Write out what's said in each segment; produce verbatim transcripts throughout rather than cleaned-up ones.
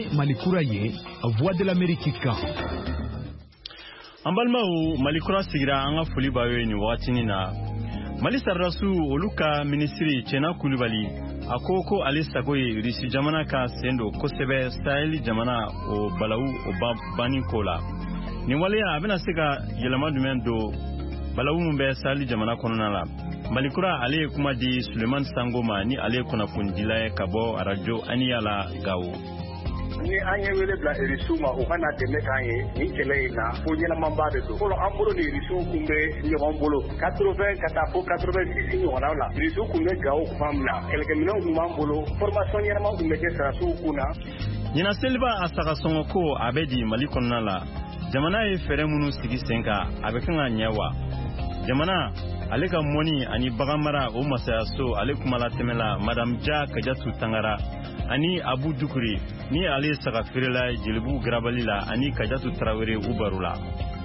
Malikura ye Voix de l'Amérique kan. An balimaw Malikura sigira an ka foli b'a ye ni waatini na. Mali sarrasu olu ka ministri Cena Kulibali a ko ko ale sago ye Risi jamana ka sendo kosɛbɛ Sahel jamana o balawu o bani ko la. Ni waleya a bɛna se ka yɛlɛma jumɛn do balawu mun bɛ Sahel jamana kɔnɔna la. Malikura ale ye kuma di Suleiman Sango ma ni ale kunnafondila ye ka bɔ radio Aniya la Gawo. Ni an ye wele bila Risu ma o kana dɛmɛ k'an ye ni kɛlɛ in na ko ɲɛnamanba de don. Fɔlɔ an bolo ni Risu kun bɛ ɲɔgɔn bolo quatre-vingts ka taa fo quatre-vingt-six ɲɔgɔnnaw la. Risu kun bɛ Gawo kuma min na kɛlɛkɛminɛnw kun b'an bolo formation ɲɛnama kun bɛ kɛ sarasiw kun na. Ɲina seliba a saga sɔngɔ ko a bɛ di Mali kɔnɔna la. Jamana ye fɛɛrɛ minnu sigi sen kan a bɛ kan ka ɲɛ wa? Jamana ale ka mɔni ani bagan mara o masayaso ale kuma la tɛmɛ la Madame Ja Kajatu Tangara ani Abu Dukuri ni ale saga feerela Jelibu Garabali la ani Kajatu Tarawele u baro la.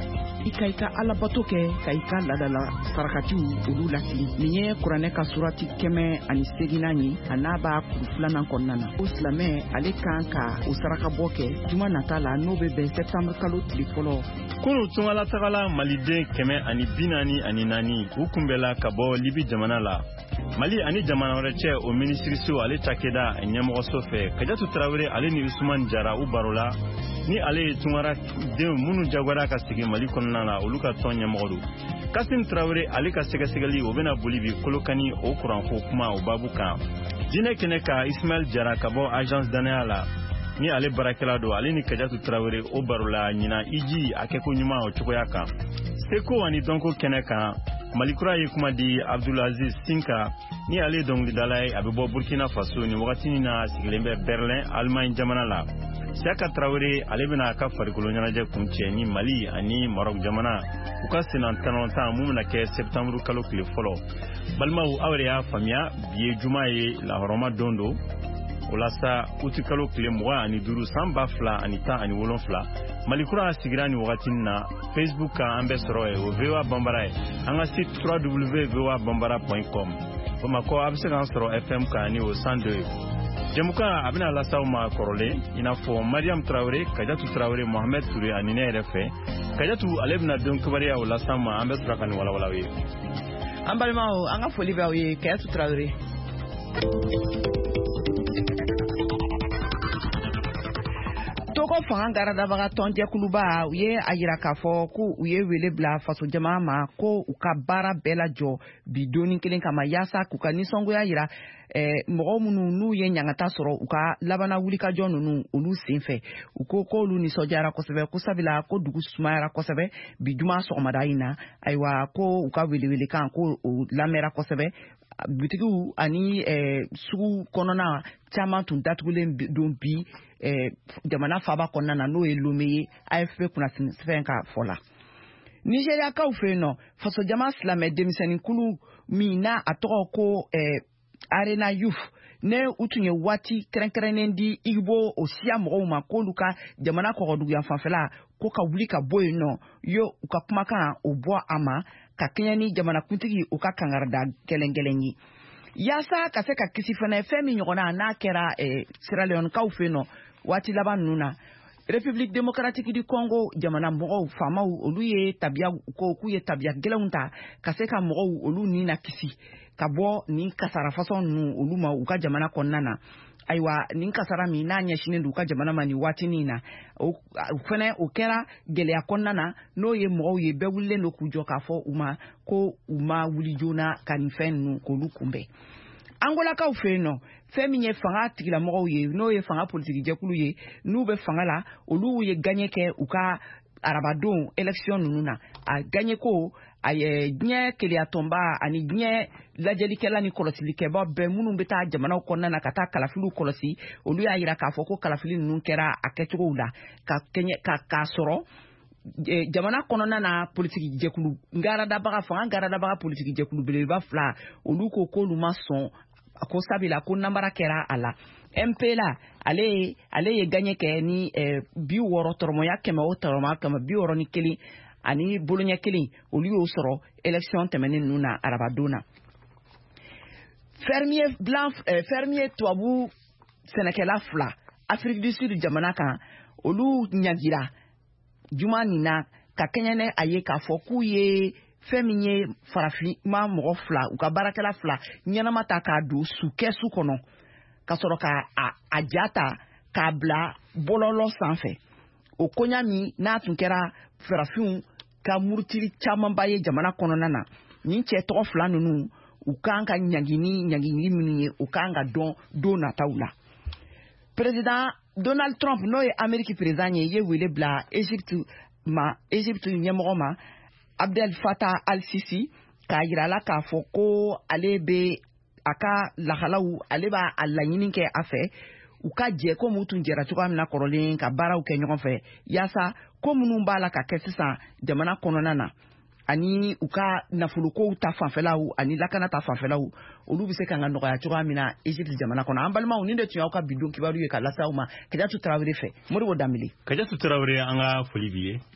I ka i ka alabato kɛ ka i ka ladala sarakatiw olu lasigi nin ye kuranɛ ka surati kɛmɛ ani seginnan ye a n'a b'a kuru filanan kɔnɔna na o silamɛ ale kan ka o sarakabɔ kɛ juma nata la n'o bɛ bɛn sɛptanburu kalo tile fɔlɔ. Kunu tungala tagala maliden kɛmɛ ani bi naani ani naani u kunbɛla ka bɔ Libi jamana la. Mali ani jamana wɛrɛ cɛ o minisiriso ale cakɛda ɲɛmɔgɔso fɛ Kajatu Tarawele ale ni Usman Jara u baro la ni ale ye tungara denw minnu jagoyara ka sigi Mali kɔnɔna la olu ka tɔn ɲɛmɔgɔ do. Kasim Tarawele ale ka sɛgɛsɛgɛli o bɛna boli bi Kolokani o kuranko kuma o babu kan. Jinɛ kɛnɛ ka Ismail Jara ka bɔ agence danaya la ni ale barakɛla do ale ni Kajatu Tarawele o baro la ɲina iji a kɛko ɲuman o cogoya kan. Seko ani dɔnko kɛnɛ kan Malikura ye kuma di Abdulaziz Sinka ni ale dɔnkilidala ye a bɛ bɔ Burkina Faso ni wagati na sigilen bɛ Berlin Allemagne jamana la. Siaka Tarawele ale bɛna a ka farikolo ɲɛnajɛ kun cɛ ni Mali ani Maroc jamana u ka senan tan mun bɛna kɛ septembre kalo tile fɔlɔ. Balimaw aw yɛrɛ y'a faamuya bi ye juma ye lahɔrɔma don do. O la sa uti kalo tile mugan ani duuru san ba fila ani tan ani wolonfila Malikura sigira ni wagati na Facebook kan an bɛ sɔrɔ ye o V O A Bambara ye an ka site w w w point v o a bambara point com Bamakɔ a bɛ se k'an sɔrɔ F M kan ni o cent deux. Jamukan a bɛna lasaw ma kɔrɔlen i n'a fɔ Mariam Tarawele Kajatu Tarawele Mohamed Toure ani ne yɛrɛ fɛ Kajatu ale bɛna don kibaruya o las'an ma an bɛ sɔrɔ ka nin walawala ye. An balimaw an ka foli b'aw ye Kajatu Tarawele. Togo fanga garadabaga tɔnjɛkuluba u ye a yira k'a fɔ ko u ye wele bila faso jama ma ko u ka baara bɛɛ lajɔ bi doni kelen kama yaasa k'u ka nisɔngoya yira eh, mɔgɔ minnu n'u ye ɲangata sɔrɔ u ka labana wulikajɔ ninnu olu senfɛ u ko k'olu nisɔndiyara kosɛbɛ ko sabula ko dugu sumayara kosɛbɛ bi juma sɔgɔmada in na ayiwa ko u ka welewelekan ko o lamɛnra kosɛbɛ butigiw ani eh, sugu kɔnɔna caman tun datugulen don bi eh, jamana faaba kɔnɔna na n'o ye Lome ye A F P kunnafoni sɛbɛn ka fɔ la. Nigeriakaw fɛ yen nɔ fasojama silamɛ denmisɛnninkulu min n'a a tɔgɔ ko eh, Arena Youth ne u tun ye waati kɛrɛnkɛrɛnnen di Igbo o siya mɔgɔw ma k'olu ka jamana kɔgɔduguya fanfɛla ko ka wuli ka bɔ yen nɔ yo u ka kumakan o bɔ a ma ka kɛɲɛ ni jamanakuntigi u ka kangarida gɛlɛngɛlɛn ye. Yaasa ka se ka kisi fana fɛn min ɲɔgɔnna n'a kɛra eh, Sierra Leonekaw fɛ yen nɔ waati laban ninnu na République démocratique du Congo jamana mɔgɔw faamaw olu ye tabiya ko k'u ye tabiya gɛlɛnw ta ka se ka mɔgɔw olu ni na kisi ka bɔ nin kasara façon ninnu olu ma u ka jamana kɔnɔna na ayiwa nin kasara min n'a ɲɛsinnen don u ka jamana ma nin waatinin na o fɛnɛ o kɛra gɛlɛya kɔnɔna na n'o ye mɔgɔw ye bɛɛ wulilen don k'u jɔ k'a fɔ u ma ko u ma wuli joona ka nin fɛn ninnu k'olu kunbɛn. Angolakaw fɛ yen nɔ fɛn min ye fanga tigilamɔgɔw ye n'o ye fanga politiki jɛkulu ye n'u bɛ fanga la olu ye gagné kɛ u ka arabadon élection ninnu na a gagné ko a ye diɲɛ keleyatɔnba ani diɲɛ lajɛlikɛla ni kɔlɔsilikɛba bɛɛ minnu bɛ taa jamanaw kɔnɔna na ka taa kalafiliw kɔlɔsi olu y'a yira k'a fɔ ko kalafili ninnu kɛra a kɛcogow la ka kɛɲɛ ka k'a sɔrɔ jamana kɔnɔna na politiki jɛkulu garadabaga fanga garadabaga politiki jɛkulu belebeleba fila olu ko k'olu ma sɔn ko sabila ko namara kɛra a la M P la ale ale ye gagné kɛ ni eh, bi wɔɔrɔ tɔrɔmɔya kɛmɛ o tɔrɔmɔya kɛmɛ bi wɔɔrɔ ni kelen ani boloɲɛ kelen olu y'o sɔrɔ élection tɛmɛnen ninnu na arabadon na. Fermier blanc eh, fermier tubabu sɛnɛkɛla fila Afrique du Sud jamana kan olu ɲagira juma nin na ka kɛɲɛ a ye k'a fɔ k'u ye fɛn min ye farafima mɔgɔ fila u ka baarakɛla fila ɲɛnama ta k'a don su kɛsu kɔnɔ ka sɔrɔ ka a ja ta k'a bila bɔlɔlɔ sanfɛ o koɲa min n'a tun kɛra farafinw ka murutili camanba ye jamana kɔnɔna na nin cɛ tɔgɔ fila ninnu u kan ka ɲagini ɲagini minnu ye u kan ka dɔn don nataw la. Président Donald Trump n'o ye Amérique président ye ye wele bila Égypte ma Égypte ɲɛmɔgɔ ma Abdel Fattah al-Sisi k'a yira la k'a fɔ ko ale bɛ a ka lahalaw ale b'a a laɲini kɛ a fɛ u ka jɛ ko mu tun jɛra cogoya min na kɔrɔlen ka baaraw kɛ ɲɔgɔn fɛ yaasa ko minnu b'a la ka kɛ sisan jamana kɔnɔna na ani u ka nafolokow ta fanfɛlaw ani lakana ta fanfɛlaw olu bɛ se ka nɔgɔya cogoya min na Égypte jamana kɔnɔ an balimaw nin de tun y'aw ka bidon kibaru ye ka lase aw ma Kadiatu Tarawele fɛ Modibo Dambele. Kadiatu Tarawele an ka foli b'i ye.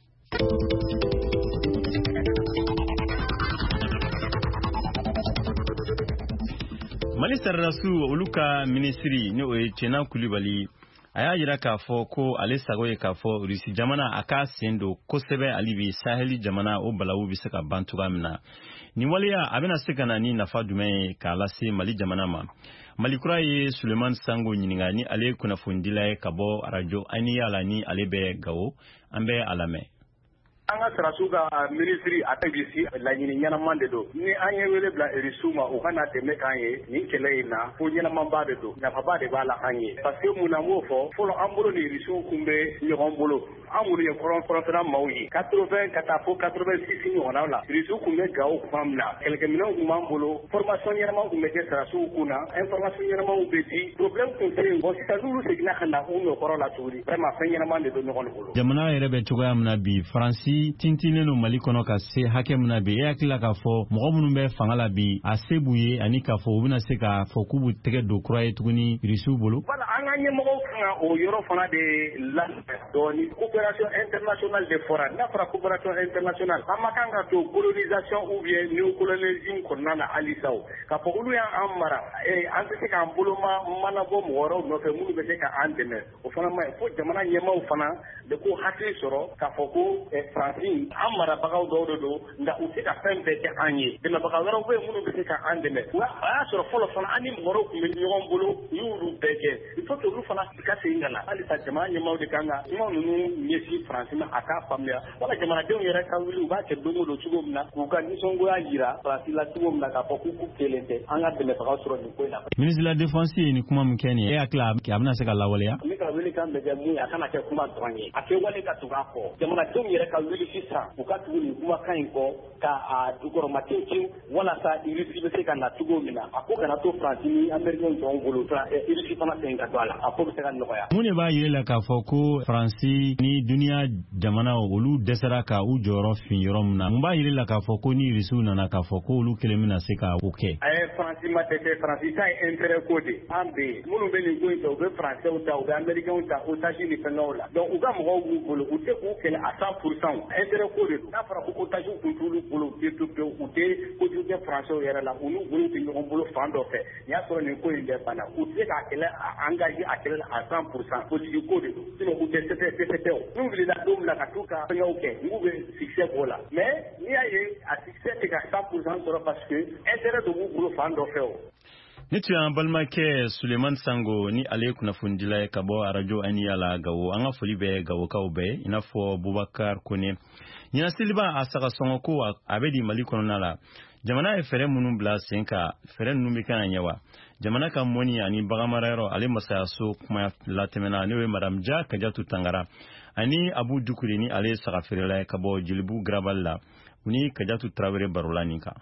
Mali sararasu olu ka minisiri ni o ye Cɛna Kulibali a y'a yira k'a fɔ ko ale sago ye k'a fɔ Rusi jamana a ka sen don kosɛbɛ ali bi Saheli jamana o balawu bɛ se ka ban cogoya min na nin waleya a bɛna se ka na ni nafa jumɛn ye k'a lase Mali jamana ma. Mali kura ye Suleman Sango ɲininka ni ale ye kunnafonidila ye ka bɔ arajo Aniya la ni ale bɛ Gawo an bɛ a lamɛn. An ka sɔrɔsiw ka minisiri a tɛ bisi laɲini ɲɛnaman de don ni an ye wele bila Rusiw ma u ka na dɛmɛ k'an ye nin kɛlɛ in na ko ɲɛnamanba de don nafaba de b'a la an ye parce que mun na n b'o fɔ fɔlɔ an bolo ni Rusiw kun bɛ ɲɔgɔn bolo an minnu ye kɔrɔnfɔrɔfɛla maaw ye quatre-vingt ka taa fo quatre-vingt-six ɲɔgɔnnaw la Rusiw kun bɛ Gawo kuma min na kɛlɛkɛminɛnw kun b'an bolo formation ɲɛnamaw kun bɛ kɛ sɔrɔsiw kun na information ɲɛnamaw bɛ di problème kun tɛ yen bon sisan n'olu seginna ka na u nɔkɔrɔ la tuguni vraiment fɛn ɲɛnaman de don ɲɔgɔn bolo. Jamana yɛrɛ bɛ cogoya min na bi Faransi tintinen no Mali kɔnɔ ka se hakɛ min na bi e hakili la k'a fɔ mɔgɔ minnu bɛ fanga la bi a se b'u ye ani k'a fɔ u bɛna se k'a fɔ k'u b'u tɛgɛ don kura ye tuguni Rusiw bolo. Voilà an ka ɲɛmɔgɔw kan ka o yɔrɔ fana de labɛn dɔɔni coopération internationale de fɔra n'a fɔra coopération internationale an ma kan ka to colonisation ou bien néocolonialisme kɔnɔna na halisa o k'a fɔ olu y'an mara an tɛ se k'an bolo manabɔ mɔgɔ wɛrɛw nɔfɛ minnu bɛ se k'an dɛmɛ o fana ma ɲi fo jamana ɲɛmaaw fana de ko hakili sɔrɔ k'a fɔ ko Faransi an marabagaw dɔw de don nka u tɛ ka fɛn bɛɛ kɛ an ye dɛmɛbaga wɛrɛw bɛ yen minnu bɛ se k'an dɛmɛ nka a y'a sɔrɔ fɔlɔ fana an ni mɔgɔ wɛrɛw tun bɛ ɲɔgɔn bolo u y'olu bɛɛ kɛ il faut que olu fana ka segin ka na halisa jamana ɲɛmaaw de kan ka kuma ninnu ɲɛsin Faransi ma a k'a faamuya wala jamanadenw yɛrɛ ka wuli u b'a kɛ don o don cogo min na k'u ka nisɔngoya jira Faransi la cogo min na k'a fɔ k'u kelen tɛ an ka dɛmɛbagaw sɔrɔ nin ko in na. Ministre de la Défense ye nin kuma min kɛ nin ye e hakili a bɛna se ka lawaleya. Ne ka wuli kan bɛ kɛ mun ye a kana kɛ kuma dɔrɔn ye a kɛwale ka tugu a kɔ jamanadenw yɛrɛ ka wuli sisan u ka tugu nin kumakan in kɔ ka a dugukɔrɔma tewu walasa Rusi bɛ se ka na cogo min na a ko kana to Faransi ni Américains jɔn bolo Rusi fana segin ka to a la a ko bɛ se ka nɔgɔya. Mun de b'a yira la k'a fɔ ko Faransi ni duniya jamana olu dɛsɛra ka u jɔyɔrɔ fin yɔrɔ min na mun b'a yira la k'a fɔ ko ni Rusiw nana k'a fɔ ko olu kelen bɛna se ka o kɛ. A ye Faransi ma dɛsɛ Faransi ta ye intérêt ko de an bɛ yen minnu bɛ nin ko in fɛ u bɛ Faransɛw ta u bɛ Américains ta otage ni fɛngɛw la donc u ka mɔgɔw b'u bolo u tɛ k'u kɛlɛ à cent pour cent intérêt ko de don n'a fɔra ko otage kun t'olu bolo u tɛ pewu u tɛ kojugu kɛ Faransɛw yɛrɛ la u n'u bolo tɛ ɲɔgɔn bolo fan dɔ fɛ n'i y'a sɔrɔ nin ko in bɛɛ banna u tɛ k'a kɛlɛ a engagé a kɛlɛ la à cent pour cent politique ko de don sinon u tɛ dɛsɛ o n'u wulila don min na ka t'u ka fɛngɛw kɛ n'u bɛ succès k'o la mais n'i y'a ye a succès tɛ ka cent pour cent sɔrɔ parce que intérêt de b'u bolo fan dɔ fɛ o. Ni tun y'an balimakɛ Suleman Sango ni ale kunnafonidila ye ka bɔ arajo Aniya la Gawo an ka foli bɛ Gawokaw bɛɛ i n'a fɔ Bubakar Kone ɲinan seliba a saga sɔngɔ ko a bɛ di Mali kɔnɔna la jamana ye fɛɛrɛ minnu bila sen ka fɛɛrɛ ninnu bɛ kan ka ɲɛ wa jamana ka mɔni ani baganmarayɔrɔ ale masayaso kuma latɛmɛna n'o ye Madame Ja Kadiatu Tangara ani Abu Dukuri ni ale saga feerela ye ka bɔ Jelibu Garabali la u ni Kadiatu Tarawele barola nin kan.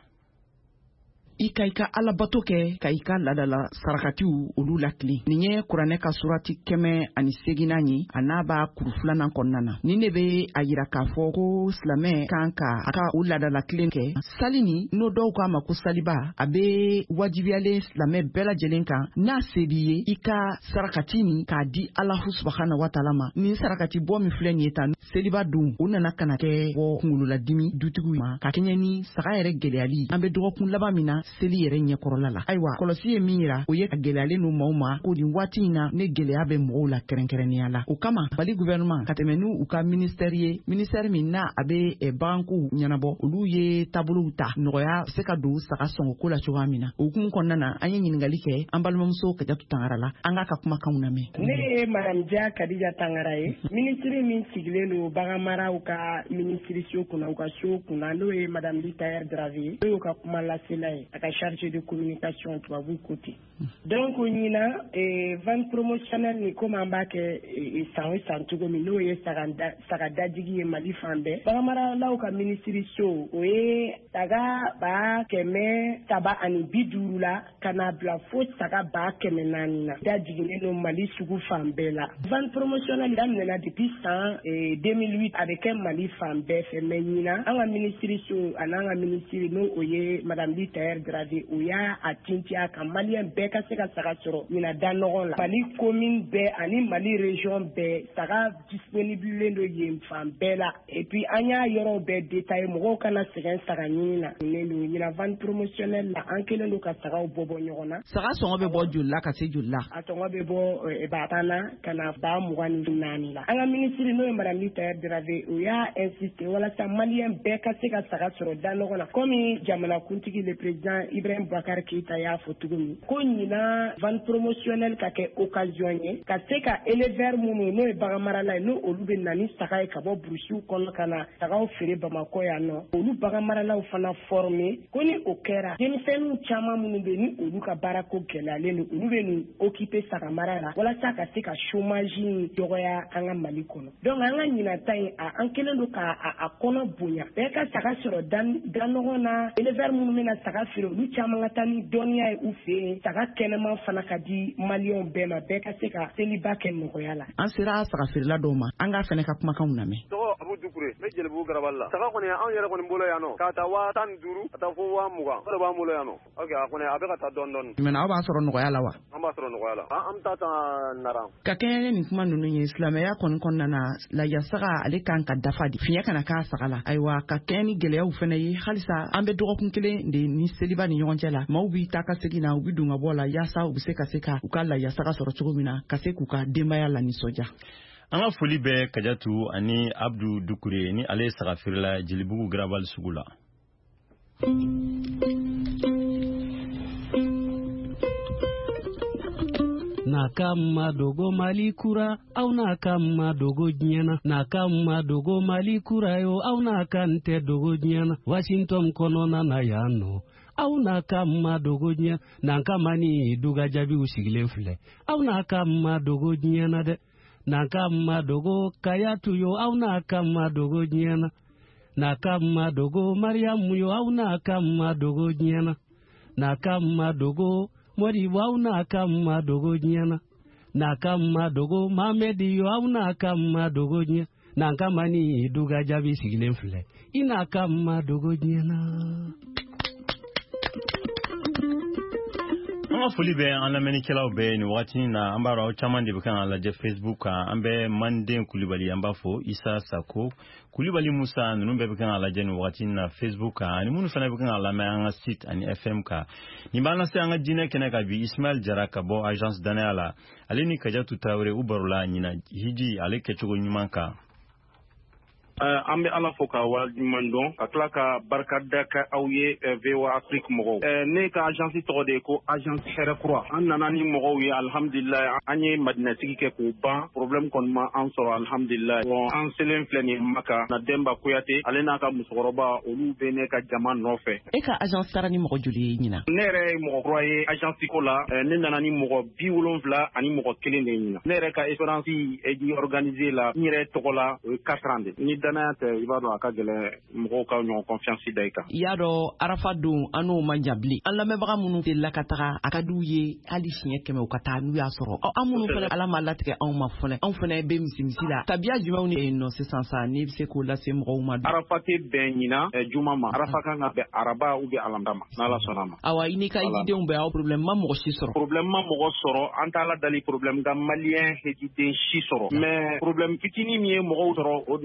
I ka i ka alabato kɛ ka i ka ladala sarakatiw olu lakili nin ye kuranɛ ka surati kɛmɛ ani seginnan ye a n'a b'a kuru filanan kɔnɔna na nin de bɛ a yira k'a fɔ ko silamɛ kan ka a ka o ladala kilen kɛ sali ni n'o dɔw k'a ma ko saliba a bɛ wajibiyalen silamɛ bɛɛ lajɛlen kan n'a se b'i ye i ka sarakati nin k'a di Alahu subahana wa taala ma nin sarakati bɔ min filɛ nin ye tan seliba dun o nana kana kɛ bɔ kunkolodimi dutigiw ma ka kɛɲɛ ni saga yɛrɛ gɛlɛyali an bɛ dɔgɔkun laban min na seli yɛrɛ ɲɛkɔrɔla la ayiwa kɔlɔsi ye min yira o ye ka gɛlɛyalen n'u maaw ma ko nin waati in na ne gɛlɛya bɛ mɔgɔw la kɛrɛnkɛrɛnnenya la o kama Mali gouvernement ka tɛmɛ n'u u ka ministère ye ministère min na a bɛ bagankow ɲɛnabɔ olu ye taabolow ta nɔgɔya se ka don saga sɔngɔko la cogoya min na o hukumu kɔnɔna na an ye ɲininkali kɛ an balimamuso Kajatu Tangara la an k'a ka kumakanw lamɛn. Ne ye Madame Dia Kadija Tangara ye ministre min sigilen don bagan maraw ka ministre kunna u ka so kunna n'o ye Madame Litayer Dravé n'o y'u ka kuma lasela ye a ka charge de communication tubabu côté donc ɲina vente promotionnelle ni komi an b'a kɛ san o san cogo min n'o ye saga dajigi ye Mali fan bɛɛ bagan maralaw ka ministre so o ye saga ba kɛmɛ saba ani bi duuru la ka na bila fo saga ba kɛmɛ naani na dajiginnen don Mali sugu fan bɛɛ la vente promotionnelle daminɛna depuis san deux mille huit a bɛ kɛ Mali fan bɛɛ fɛ mais ɲina an ka ministre so an'an ka ministre n'o o ye Madame Litayer Dravé o y'a a tintiya ka maliyɛn bɛɛ ka se ka saga sɔrɔ ɲina da nɔgɔ la Mali commune bɛɛ ani Mali région bɛɛ saga disponible don yen fan bɛɛ la et puis an y'a yɔrɔ bɛɛ détaillé mɔgɔw kana sɛgɛn saga ɲini na ne don ɲina vente promotionnelle la an kelen don ka sagaw bɔ bɔ ɲɔgɔn na saga sɔngɔ bɛ bɔ joli la ka se joli la a sɔngɔ bɛ bɔ ba tan na ka na ba mugan ni naani la an ka ministre n'o ye Madame Litayer Dravé o y'a insisté walasa maliyɛn bɛɛ ka se ka saga sɔrɔ da nɔgɔ la komi jamanakuntigi le président Ibrahim Boubacar Keïta y'a fɔ cogo min ko ɲina vente promotionnelle ka kɛ occasion ye ka se ka éleveur minnu n'o ye bagan marala ye n'o olu bɛ na ni saga ye ka bɔ burusiw kɔnɔ ka na sagaw feere Bamakɔ yan nɔ olu bagan maralaw fana former ko ni o kɛra denmisɛnninw caman minnu bɛ ni olu ka baarako gɛlɛyalen don olu bɛ nin occuper saga mara la walasa ka se ka chômage in dɔgɔya an ka Mali kɔnɔ donc an ka ɲinata in a an kelen don ka a kɔnɔ bonya bɛɛ ka saga sɔrɔ da nɔgɔ na éleveur minnu bɛna saga feere olu caman ka taa ni dɔnniya ye u fɛ yen saga kɛnɛman fana ka di maliyɛnw bɛɛ ma bɛɛ ka se ka seliba kɛ nɔgɔya la an sera saga feerela dɔw ma an k'a fɛnɛ ka kumakanw lamɛn. tɔgɔ Abu Dukure ne Jelibugu Garabali la saga kɔni anw yɛrɛ kɔni bolo yan nɔ k'a ta waa tan ni duuru ka taa fo waa mugan o de b'an bolo yan nɔ ok a kɔni a bɛ ka taa dɔɔni dɔɔni. mais aw b'a sɔrɔ nɔgɔya la wa. an b'a sɔrɔ nɔgɔya la an bɛ taa taa Naran. ka kɛɲɛ ni nin kuma ninnu ye silamɛya kɔni kɔnɔna na layasaga ale kan ka dafa de fiɲɛ kana k'a saga la ayiwa ka kɛɲɛ ni gɛlɛyaw fana ye halisa an bɛ dɔgɔkun kelen de ni seliba ni ɲɔgɔn cɛ la maaw b'i ta ka segin na u bɛ don ka bɔ la yaasa u bɛ se ka se ka u ka layasaga sɔrɔ cogo min na ka se k'u ka denbaya la nisɔndiya. an ka foli bɛ Kajatu ani Abdu Dukure ni ale ye saga feerela Jelibugu Garabali sugu la. na kama dogo Mali kura au na kama dogo nyana na kama dogo Mali kura yo au na kante dogo nyana Washington kono na na yano au na kama dogo nyana na kama ni duga jabi usigilen filɛ au na kama dogo nyana de na kama dogo Kayatu yo au na kama dogo nyana na kama dogo Mariamu yo au na kama dogo nyana na kama dogo Mori au na kama dogo nyana na kama dogo Mamedi yo au na kama dogo nyana na kama ni duga jabi sigilen filɛ ina kama dogo nyana. an ka foli bɛ an lamɛnnikɛlaw bɛɛ nin wagati na an b'a dɔn aw caman de bɛ kan ka lajɛ Facebook kan an bɛ Manden Kulibali an b'a fɔ Isa Sako Kulibali Musa ninnu bɛɛ bɛ kan ka lajɛ nin wagati na Facebook kan ani minnu fana bɛ kan ka lamɛn an ka site ani F M kan nin b'an lase an ka diinɛ kɛnɛ kan bi Ismail Jara ka bɔ agence Danaya la ale ni Kajatu Tarawele u barola ɲina hiji ale kɛcogo ɲuman kan. an bɛ ala fo ka waleɲuman dɔn ka tila ka barikada kɛ aw ye V O A Afrique mɔgɔw ne ka agence tɔgɔ de ye ko agence hɛrɛ kura an nana ni mɔgɔw ye alhamdulilayi an ye madinatigi kɛ k'o ban problème kɔni ma an sɔrɔ alhamdulilayi bon an selen filɛ nin Maka na Demba Kuyate ale n'a ka musokɔrɔba olu bɛ ne ka jama nɔfɛ. e ka agence taara ni mɔgɔ joli ye ɲina. ne yɛrɛ ye mɔgɔ kura ye agence ko la ne nana ni mɔgɔ bi wolonfila ani mɔgɔ kelen de ɲina ne yɛrɛ ka espérance di organisé la n yɛrɛ tɔgɔ la o ye quatre ans de ni danaya tɛ i b'a dɔn a ka gɛlɛn mɔgɔw ka ɲɔgɔn confiance da i kan. i y'a dɔn arafa don an n'o ma jan bilen an lamɛnbaga minnu delila ka taga a ka d'u ye hali siɲɛ kɛmɛ u ka taa n'u y'a sɔrɔ ɔ an minnu fana ala ma latigɛ anw ma fɔlɔ anw fana bɛ misimisi la tabiya jumɛnw ni yen nɔ sisan sa n'i bɛ se k'o lase mɔgɔw ma. arafa tɛ bɛn ɲina juma ma arafa kan ka bɛn araba ou bien alamida ma n'ala sɔnna ma. awa i n'i ka hijidenw bɛɛ aw problème ma mɔgɔ si sɔrɔ. problème ma mɔgɔ sɔrɔ an t'a la dali problème nka maliyɛn hejiden si sɔrɔ mais problème fitinin min ye mɔgɔw sɔrɔ n'o kɛra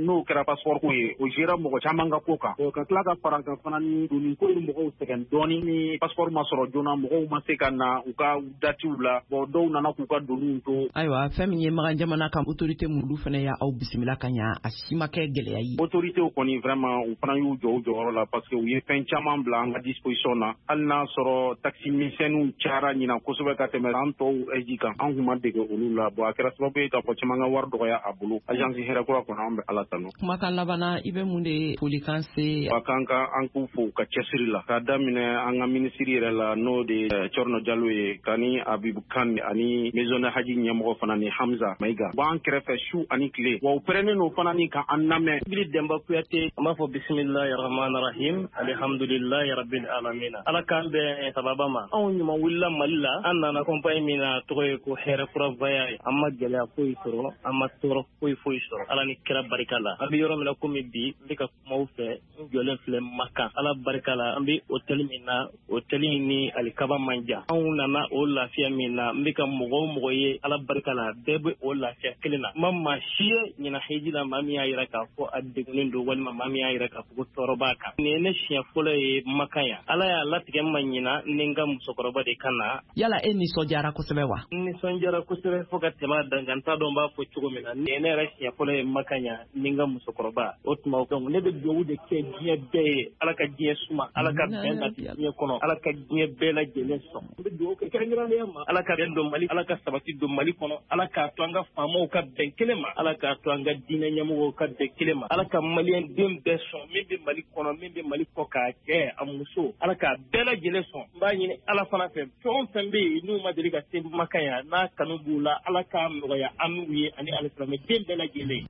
passeport ko ye o gera mɔgɔ caman ka ko kan o ka tila ka fara kan fana ni doni ko ni mɔgɔw sɛgɛn dɔɔni ni passeport ma sɔrɔ joona mɔgɔw ma se ka na u ka datiw la bon dɔw nana k'u ka doniw to ayiwa fɛn min ye Magan jamana kan autorité mulu fana y'a aw bisimila ka ɲa a si ma kɛ gɛlɛya ye autorité kɔni vraiment u fana y'u jɔ u jɔyɔrɔ la parce que u ye fɛn caman bila an ka disposition na hali n'a sɔrɔ taxi misɛnninw cayara ɲina kosɛbɛ ka tɛmɛ an tɔw eji kan an kun ma dege olu la bon a kɛra sababu ye k'a fɔ caman ka wari dɔgɔya a bolo agence hɛrɛkura kɔnɔ an bɛ ala tanu kumakan labanna i bɛ mun de folikan se a kan ka an k'u fo ka cɛsiri la k'a daminɛ an ka minisiri yɛrɛ la n'o de Cɔrɔnɔ Jalo ye kani Abibu Kan ani maison de haji ɲɛmɔgɔ fana ni Hamza Mayiga bon an kɛrɛfɛ su ani tile wa u pɛrɛnnen n'o fana ni ka an lamɛn Ibili Demba Kuyate an b'a fɔ bisimilahi rahmani rahim alhamdulilahi rabbil alamin ala k'an bɛn sababa ma anw ɲuman wulila Mali la an nana compagnie min na tɔgɔ ye ko hɛrɛkura voyage an ma gɛlɛya foyi sɔrɔ an ma tɔɔrɔ foyi foyi sɔrɔ ala ni kira barika la an bɛ yɔrɔ min na komi bi n bɛ ka kumaw fɛ n jɔlen filɛ Maka ala barika la an bɛ hôtel min na hôtel ni alikaba man jan anw nana o lafiya min na n bɛ ka mɔgɔ o mɔgɔ ye ala barika la bɛɛ bɛ o lafiya kelen na ma maa si ye ɲina hiji la maa min y'a yira k'a fɔ a degunnen don walima maa min y'a yira k'a fɔ ko tɔɔrɔ b'a kan nin ye ne siɲɛ fɔlɔ ye Maka yan ala y'a latigɛ ma ɲina ni n ka musokɔrɔba de kan na yala e nisɔndiyara kosɛbɛ wa n nisɔndiyara kosɛbɛ fo ka tɛmɛ a dankan t'a dɔn b'a fɔ cogo min na nin ye ne yɛrɛ siɲɛ fɔlɔ ye Maka yan ni n ka musokɔrɔba o tuma donc ne bɛ dugawu de kɛ diɲɛ bɛɛ ye ala ka diɲɛ suma ala ka bɛn nati diɲɛ kɔnɔ ala ka diɲɛ bɛɛ lajɛlen sɔn n bɛ dugawu kɛ kɛrɛnkɛrɛnnenya ma ala ka bɛn don Mali ala ka sabati don Mali kɔnɔ ala k'a to an ka faamaw ka bɛn kelen ma ala k'a to an ka diinɛ ɲɛmɔgɔw ka bɛn kelen ma ala ka maliyɛn den bɛɛ sɔn min bɛ Mali kɔnɔ min bɛ Mali kɔ k'a cɛ a muso ala k'a bɛɛ lajɛlen sɔn n b'a ɲini ala fana fɛ fɛn o fɛn bɛ yen n'u ma deli ka se Maka yan n'a kanu b'u la ala k'a nɔgɔya an n'u ye ani alisilamɛ den bɛɛ lajɛlen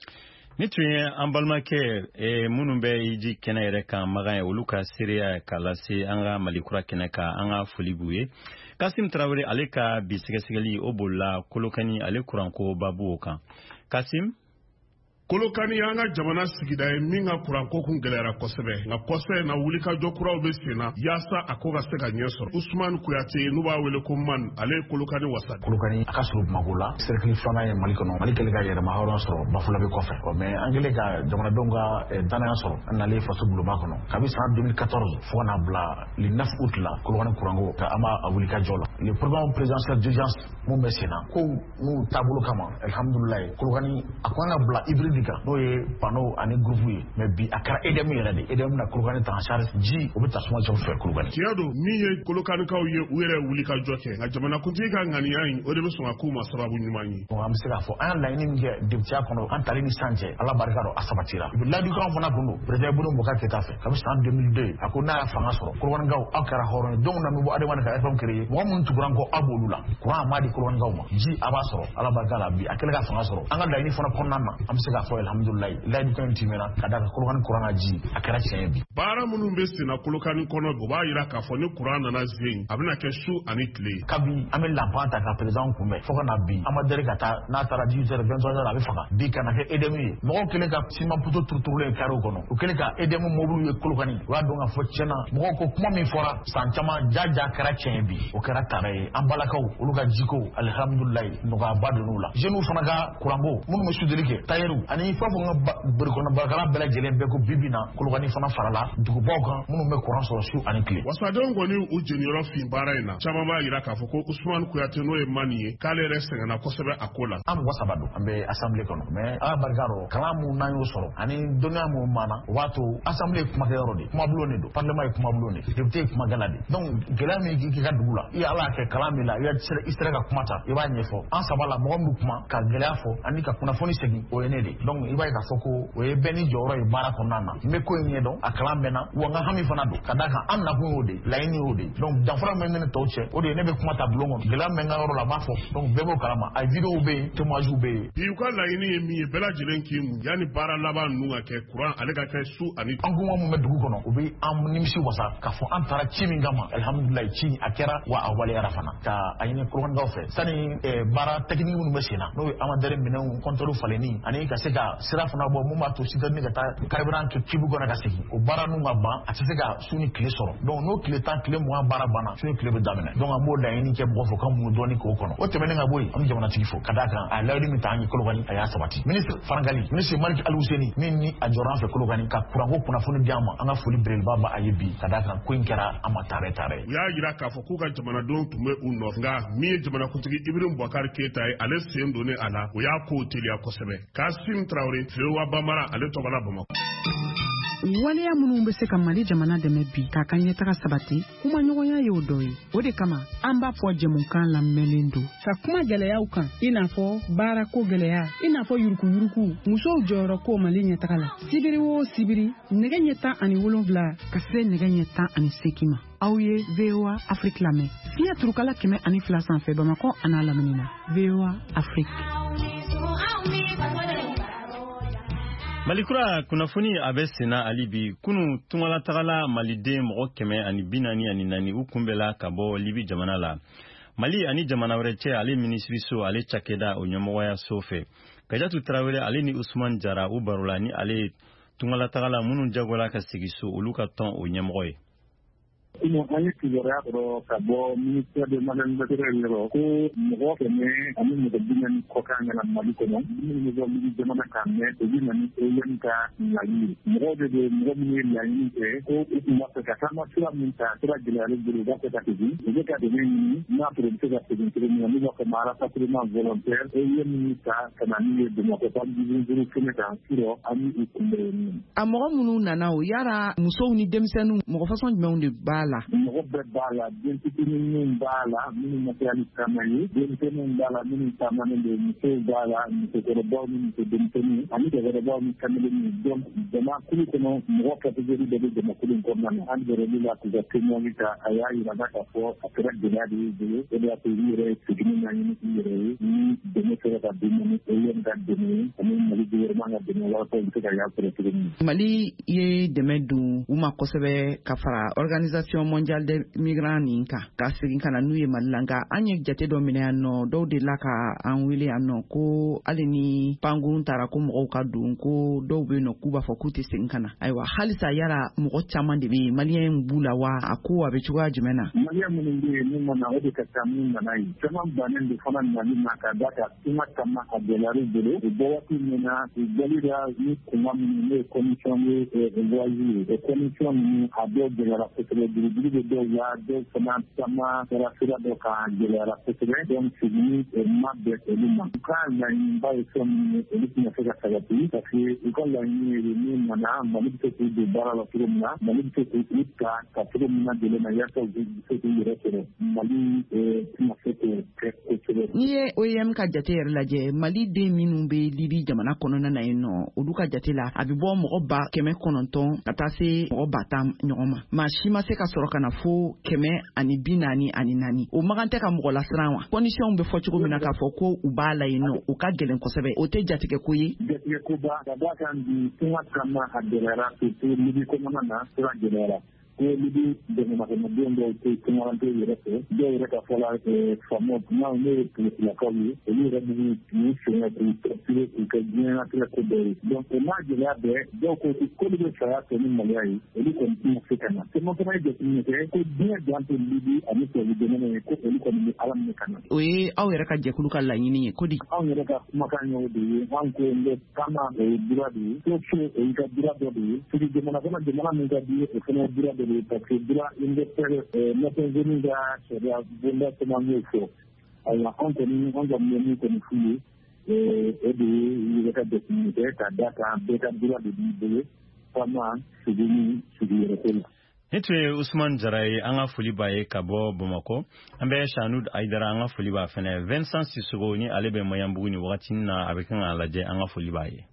ni tun ye an balimakɛ e, minnu bɛ iji kɛnɛ yɛrɛ kan Magan ye olu ka seereya k'a lase an ka Malikura kɛnɛ kan an ka foli b'u ye Kasim Tarawele ale ka bi sɛgɛsɛgɛli o bolila Kolokani ale kuranko babu o kan Kasim Kolokani an ka jamana sigida ye min ka kuranko kun gɛlɛyara kosɛbɛ nka kɔsɛ na wulikajɔ kuraw bɛ sen na yaasa a ko ka se ka ɲɛ sɔrɔ Usman Kuyate n'u b'a wele ko Man ale ye Kolokani wasa Kolokani a ka sɔrɔ Bamako la cercle filanan ye Mali kɔnɔ Mali kɛlen ka yɛrɛma hɔrɔn sɔrɔ Bafulabe kɔfɛ mais an kɛlen ka jamanadenw ka danaya sɔrɔ an nalen faso bulonba kɔnɔ kabi san deux mille quatorze fo ka na bila le neuf août la Kolokani kuranko ka an b'a wulikajɔ la le programme présidentiel d'urgence mun bɛ sen na ko n'u taabolo kama alhamdulilayi Kolokani a ko an ka bila hybride n'o ye panneau ani groupe ye mais bi a kɛra E D M yɛrɛ de E D M na Kolokani ta en charge ji o bɛ tasuma jɔ fɛ Kolokani tiɲɛ don min ye Kolokanikaw ye u yɛrɛ wuli ka jɔ kɛ nka jamanakuntigi ka ŋaniya in o de bɛ sɔn ka k'u ma sababu ɲuman ye bon an bɛ se k'a fɔ an y'a laɲini min kɛ député kɔnɔ an tali ni san cɛ ala barika dɔ a sabatira i bɛ ladilikanw fana kun don président Ibunu Bokar Keita fɛ kabi san deux mille deux a ko n'a y'a fanga sɔrɔ Kolokanikaw aw kɛra hɔrɔn ye donc na min bɔ adamaden ka F M créé mɔgɔ minnu tuguran kɔ aw b'olu la courant a m'a di Kolokanikaw ma ji a b'a sɔrɔ ala barika la bi a kɛlen ka fanga sɔrɔ an ka laɲini fana kɔnɔna na an bɛ se k'a fɔ alhamdulilayi layidukan timɛra ka da Kolokani kuran ka ji a kɛra tiɲɛ ye bi baara minnu bɛ sen na Kolokani kɔnɔ o b'a yira k'a fɔ ni kuran nana zen a bɛna kɛ su ani tile kabi an bɛ lanpan ta ka président kunbɛn fo ka na bi an ma deli ka taa n'a taara dix-huit heures vingt-trois heures a bɛ faga bi ka na kɛ E D M ye mɔgɔw kɛlen ka ciment poteau turuturulen carreau kɔnɔ u kɛlen ka E D M mobile ye Kolokani u y'a dɔn k'a fɔ tiɲɛna mɔgɔw ko kuma min fɔra san caman jaja kɛra tiɲɛ ye bi o kɛra tara ye an balakaw olu ka jiko alihamudulilayi nɔgɔyaba donn'u la jeunes fana ka kuranko minnu bɛ sudeli kɛ tailleur ani fɛn fɛn ka birikɔnɔ barakala bɛɛ lajɛlen bɛɛ ko bibi na Kolokani fana farala dugubaw kan minnu bɛ kuran sɔrɔ su ani tile wasadenw kɔni u jeniyɔrɔ fin baara in na caman b'a yira k'a fɔ ko Usman Kuyate n'o ye Mani ye k'ale yɛrɛ sɛgɛnna kosɛbɛ a ko la an mɔgɔ saba don an bɛ assemblée kɔnɔ mais ala barika dɔ kalan mun n'an y'o sɔrɔ ani dɔnniya mun mana o b'a to assemblée ye kumakɛyɔrɔ de kumabulon de don parlement ye kumabulon de député ye kumagɛla de donc gɛlɛya min k'i ka dugu la i ala y'a kɛ kalan min la i sera ka kuma ta i b'a ɲɛfɔ an saba la mɔgɔ min kuma ka gɛlɛya fɔ ani ka kunnafoni segin o ye ne de donc i b'a ye k'a fɔ ko o ye bɛɛ ni jɔyɔrɔ ye baara kɔnɔna na n bɛ ko in ɲɛdɔn a kalan bɛ na wa n ka hami fana don ka d'a kan an nakun y'o de laɲini y'o de donc danfara min bɛ ne tɔw cɛ o de ye ne bɛ kuma ta bulon kɔnɔ gɛlɛya min bɛ n ka yɔrɔ la n b'a fɔ donc bɛɛ b'o kalama a vidéo bɛ yen témoignage bɛ yen bi u ka laɲini ye min ye bɛɛ lajɛlen k'i mun yanni baara laban ninnu ka kɛ kuran ale ka kɛ su ani an kuma mun bɛ dugu kɔnɔ u bɛ an nimisi wasa k'a fɔ an taara ci min kama alihamudulilayi ci a kɛra wa a waliyara fana ka a ɲini Kolokanikaw fɛ sani baara technique minnu bɛ sen na n'o ye amadere minɛnw compteur falenni ani ka se ka ka sira fana bɔ mun b'a to citadini ka taa carburant kɛ kibu kɔnɔ ka segin o baara nun ka ban a tɛ se ka su ni tile sɔrɔ donc n'o tile tan tile mugan baara banna su ni tile bɛ daminɛ donc an b'o laɲini kɛ mɔgɔ fɔ ka mun dɔɔni k'o kɔnɔ o tɛmɛnen ka bɔ yen an bɛ jamanatigi fo ka d'a kan a layidu min ta an ye Kolokani a y'a sabati ministre Farangali ministre Malik Al-Husseini min ni a jɔra an fɛ Kolokani ka kuranko kunnafoni di an ma an ka foli belebeleba ba a ye bi ka d'a kan ko in kɛra an ma taarɛ taarɛ u y'a jira k'a fɔ k'u ka jamanadenw tun bɛ u nɔfɛ nka min ye jamanakuntigi Ibrahim Boubacar Keita ye ale sen donnen a la o y'a ko teliya kosɛbɛ Kassim Traoré Fewa Bambara ale tɔgɔla Bamakɔ. Waleya minnu bɛ se ka Mali jamana dɛmɛ bi k'a ka ɲɛtaga sabati kuma ɲɔgɔnya ye o dɔ ye o de kama an b'a fɔ jɛmukan lamɛnlen don ka kuma gɛlɛyaw kan i n'a fɔ baarako gɛlɛya i n'a fɔ yurukuyuruku musow jɔyɔrɔ ko Mali ɲɛtaga la sibiri o sibiri nɛgɛ ɲɛ tan ani wolonwula ka se nɛgɛ ɲɛ tan ani seegin ma aw ye V O A Afrique lamɛn fiɲɛ turukala kɛmɛ ani fila sanfɛ Bamakɔ a n'a lamini na V O A Afrique. Malikura kunnafoni a bɛ senna hali bi kunu tungalatagala maliden mɔgɔ kɛmɛ ani bi naani ani naani u kunbɛla ka bɔ Libi jamana la. Mali ani jamana wɛrɛ cɛ ale minisiriso ale cakɛda o ɲɛmɔgɔya so fɛ. Kajatu Tarawele ale ni Usman Jara u barola ni ale tungalatagala minnu jagola ka sigi so olu ka tɔn o ɲɛmɔgɔ ye. Ino an ye kibaruya sɔrɔ ka bɔ ministère de madame Batorel yɔrɔ ko mɔgɔ kɛmɛ ani mɔgɔ bi naani kɔ kan ka na Mali kɔnɔ minnu bɛ bɔ Libi jamana kan mɛ o bɛ na ni O M ka laɲini mɔgɔw de don mɔgɔ minnu ye laɲini kɛ ko u tun b'a fɛ ka taama sira min ta sira gɛlɛyalen bolo u b'a fɛ ka segin u bɛ ka dɛmɛ ɲini n'a sɔrɔ u bɛ se ka segin cogo min na n'u b'a fɔ ma rapatriement volontaire O M min ta ka na n'u ye Bamakɔ tan duuru kɛmɛ kan sirɔ an ni u kunbɛn nin. A mɔgɔ minnu nana o yala musow ni denmisɛnninw mɔgɔ fasɔn jumɛnw de b'a la? Mɔgɔ bɛɛ b'a la den fitininw b'a la minnu ma kɛ hali caman ye denmisɛnninw b'a la minnu caamanen don musow b'a la musokɔrɔbaw ni muso denmisɛnninw ani cɛkɔrɔbaw ni kameleni donc jamakulu kɔnɔ mɔgɔ catégorie bɛɛ bɛ jamakulu in kɔnɔna na an yɛrɛ la k'u ka témoigner ta a y'a yira k'a fɔ a kɛra gɛlɛya de y'u bolo o de y'a to u yɛrɛ ye seginni ɲɛɲini u yɛrɛ ye ni dɛmɛ sera ka d'u ma ni O M ka dɛmɛ ye ani Mali gouvernement ka dɛmɛ walasa u bɛ se ka y'a sɔrɔ cogo min. Mali ye dɛmɛ dun u ma kosɛbɛ ka fara organisation mondiale des migrants nin kan ka segin ka na n'u ye Mali la nka an ye jate dɔ minɛ yan nɔ dɔw de la ka an wele yan nɔ ko hali ni pankurun taara ko mɔgɔw ka don ko dɔw bɛ yen nɔ k'u b'a fɔ k'u tɛ segin ka na ayiwa halisa yala mɔgɔ caman de bɛ yen maliyɛn b'u la wa a ko a bɛ cogoya jumɛn na. Maliyɛn minnu bɛ yen n'u ma na o de ka ca min nana yen caman bannen de fana nali ma ka da ka kuma caman a gɛlɛyara u bolo u bɔ waati min na u bɔli la ni kuma minnu n'o ye commission ye voisie ye o commission ninnu a dɔw gɛlɛyara kosɛbɛ buruburu bɛ dɔw la dɔw fana caman kɛra sira dɔ kan gɛlɛyara kosɛbɛ donc segin ma bɛn olu ma u ka laɲiniba ye fɛn min ye olu tɛna se ka sabati parce que u ka laɲini ye min nana Mali bɛ se k'u don baara la cogo min na Mali bɛ se k'u ta ka cogo min na dɛmɛ na yaasa u bɛ se k'u yɛrɛ sɔrɔ Mali tɛna se k'o kɛ kosɛbɛ. N'i ye O M ka jate yɛrɛ lajɛ Mali den minnu bɛ Libi jamana kɔnɔna na yen nɔ olu ka jate la a bɛ bɔ mɔgɔ ba kɛmɛ kɔnɔntɔn ka taa se mɔgɔ ba tan ɲɔgɔn ma maa si ma se ka sɔrɔ ka na fo kɛmɛ ani bi naani ani naani o magan tɛ ka mɔgɔ lasiran wa condition bɛ fɔ cogo min na k'a fɔ ko u b'a la yen nɔ u ka gɛlɛn kosɛbɛ o tɛ jatigɛ ko ye. Jatigɛ ko ba ka d'a kan bi kuma caman a gɛlɛyara surtout Libi kɔnɔna na sira gɛlɛyara ko Libi dɛmɛbagamadenw dɔw tɛ tungarankew yɛrɛ fɛ dɔw yɛrɛ ka fɔ la faamaw n'aw ne ye politilakaw ye olu yɛrɛ b'u k'u sɛgɛn k'u torture k'u kɛ diɲɛlatigɛ ko dɔw ye donc o n'a gɛlɛya bɛɛ dɔw ko k'olu bɛ saya kɛ ni maloya ye olu kɔni tɛna se ka na caman fana ye jateminɛ kɛ ko diɲɛ dan tɛ Libi ani tubabu jamana ye ko olu kɔni bɛ Ala minɛ ka na. O ye aw yɛrɛ ka jɛkulu ka laɲini ye ko di. Anw yɛrɛ ka kumakan ye o de ye an ko n bɛ taama o ye dura de ye ko fo o y'i ka dura dɔ de ye sigi jamana kɔnɔ jamana min ka di ye o fana ye dura dɔ de ye parce que dura in bɛ fɛ Nations Unies ka sariya bonda caman y'o fɔ ayiwa anw kɔni an ka mɛnni kɔni f'u ye o de ye i yɛrɛ ka jateminɛ kɛ ka da kan bɛɛ ka dura de b'i bolo taama sigi ni sigi yɛrɛ ko la. Ne tun ye Usman Jara ye an ka foli b'a ye ka bɔ Bamakɔ an bɛ Shanud Aidara an ka foli b'a fɛnɛ Vincent Sissogo ni ale bɛ Mayanbugu ni wagati na a bɛ kan k'a lajɛ an ka foli b'a ye.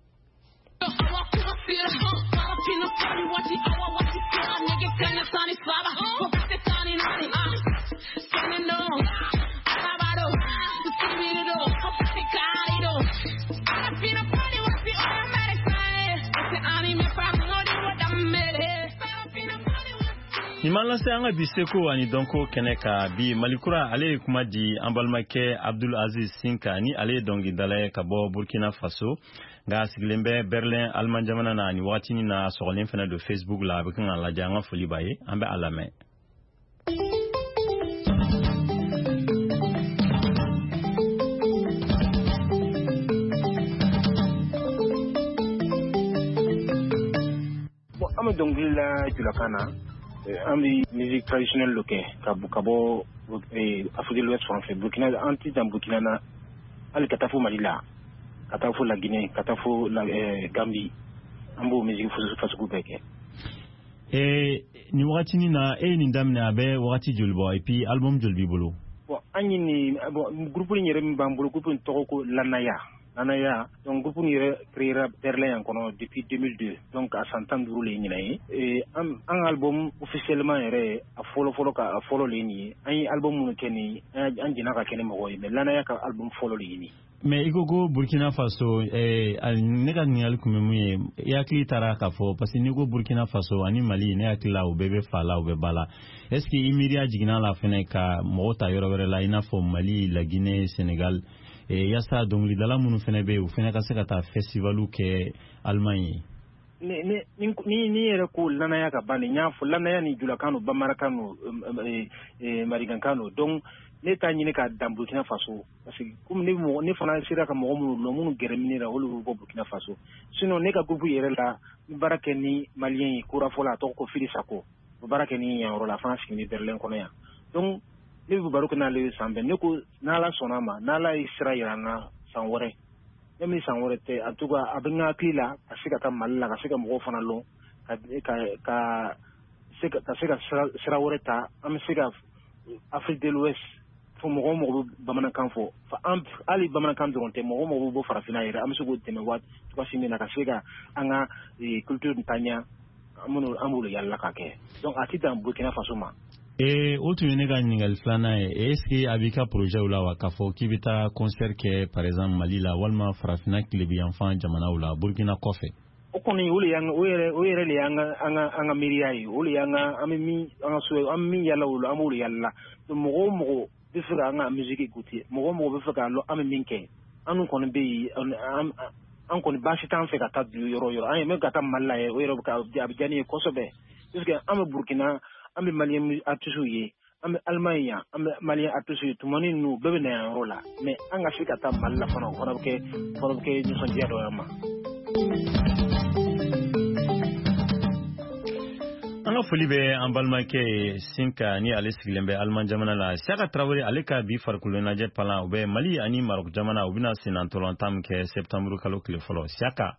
ni malase anga biseko ani donko keneka bi malikura ale kuma di ambalmake Abdul Aziz Sinka ni ale dongi dalaye kabo Burkina Faso ga siglembe Berlin Alman jamana na ni wati ni na solen fena de Facebook la bekan la janga foli baye ambe alame Ame dongila julakana ami musique traditionnelle locale kabo kabo Afrique de l'Ouest français Burkina anti dans Burkina na al katafu Malila katafu la Guinée katafu la Gambie ambo musique fusu fasu kubeke e ni wakati ni na e ni ndamne abe wakati julbo et puis album julbi bolo bon anyi ni bon groupe ni rem bambolo groupe ni toko Lanaya Lanaya donc groupe ni créé Berlin en depuis deux mille deux donc à s'entendre les ni et un album officiellement est à follow follow ka follow les ni un album mun keni un dina ka keni mo mais Lanaya ka album follow les ni mais igogo Burkina Faso eh nega ni alkume muye yakli taraka fo parce que nigo Burkina Faso ani Mali ne yakla o bebe fala o bebala est-ce que imiria jigina la fene ka mota yoro were la ina fo Mali la Guinée Sénégal et yasa donc li dala munu fene be o fene ka se ka ta festivalu ke Allemagne ni ni ni ni era ko Lanaya ka bani nya fo Lanaya ni julakano bamarakano eh marigankano donc ne ta nyine ka dans Burkina Faso parce que comme ne mo ne fana sira ka mo mo lo mun gereminira wolu ko Burkina Faso sinon ne ka gubu yere la barake ni malien kura fola to ko fili sako barake ni ya ro la France ni Berlin kono ya donc ne bu baruko na le sambe ne ko na la sonama na la Israël na sanwore ne mi sanwore te atuga abinga klila asika ka malala ka sika mo fana lo ka ka ka sika ka sika sira wore ta am sika Afrique de l'Ouest fo mo mo bamana kanfo fa am ali bamana kan doronte mo mo bo farafina ira am sugo teme wat to ka simina ka sega anga culture ntanya amuno amulu yalla ka ke donc atita Burkina Faso ma e otu ne ga ningal flana e est-ce que abika projet ula wa kafo kibita concert ke par exemple Mali la walma farafina klibi enfant jamana ula Burkina kofe okoni ule yang oyere oyere le yang anga anga miriai ule yang amimi anga so ammi yalla ula amulu yalla to mo mo bifika anga musique écouter mo mo bifika lo am minke anu kono be an kono bashi tan fe ka ta du yoro yoro ay me gata malla e yoro ka abjani ko sobe parce que am Burkina am Malien atusuye am Allemagne am Malien atusuye to moni nu bebe na rola mais anga fika ta malla fono kono ke kono ke ñu son jedo yama anga foli be ambalmake Sinka ni ale siglembe Alman jamana la Siaka Traoré ale ka bi farkulo na jet pala be Mali ani Maroc jamana ubina sinan tolontam ke septembre kalo kile folo Siaka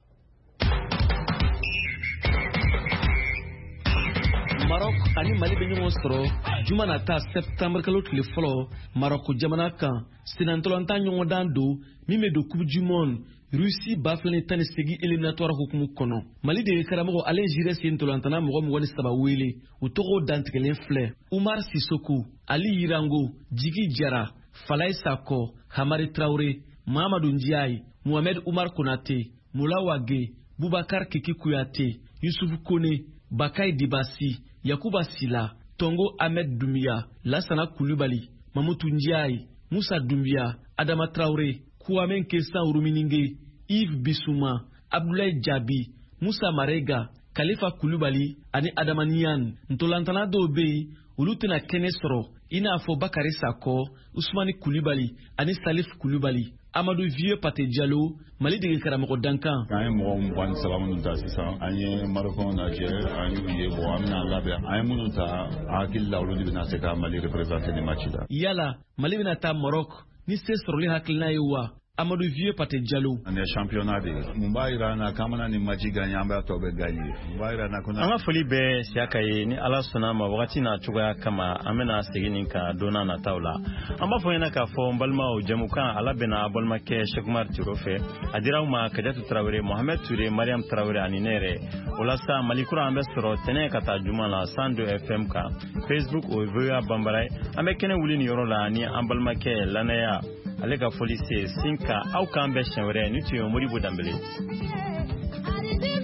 Maroc ani Mali be ñoo soro jumana ta septembre kalo kile folo Maroc jamana kan sinan tolontam ñoo dando mi me do coupe du monde Russie baflane tani segi éliminatoire hukumu kono Mali de karamo Alain Giresse yentolantana mo mo woni saba wele utogo dantikelen fleur Oumar Sissoko Ali Yirango Jigi Jara Falay Sako Hamari Traoré Mamadou Ndiaye Mohamed Oumar Konate Moula Wage Boubacar Kiki Kouyaté Youssouf Kone Bakay Dibassi Yakuba Sila Tongo Ahmed Doumbia Lassana Koulibaly Mamoutou Ndiaye Moussa Doumbia Adama Traoré Kouamen Kessa Urumininge Yves Bissouma, Abdoulaye Djabi, Moussa Marega, Khalifa Koulibaly, ani Adama Niane, Ntolantana Dobe, Ulutena Kenesoro, Ina Afo Bakary Sako, Ousmane Koulibaly, ani Salif Koulibaly, Amadou Vieux Paté Diallo, Mali de Karamoko Dankan. Quand mo mwan salamu nta sisa, anye Maroko na je, anye ye bo amna labe, anye munuta akil lawlo di bina seka Mali représenter ni machida. Yala, Mali bina ta Maroc, ni se soroli hakilna yewa. Amadou Vieux Paté Diallo. On est championnat de Mumbaira na kamana ni machi ganyamba to be gagne. Mumbaira na kuna. Anga foli be Siaka ye ni ala sonama wakati na chuga kama amena segini ka dona na taula. Amba fo yana ka fo mbalma o jamuka ala bena bolma ke Cheikh Mar Tirofe. Adira ma Kadiatou Traoré, Mohamed Touré, Mariam Traoré aninere. Olasa Malikura ambe soro tene kata juma la cent deux F M ka. Facebook o Voya Bambaray. Ambe kene wuli ni yoro la ni ambalma ke Lanaya. Alega folise Sinka au kambe shenwere nuti yo muri budambele.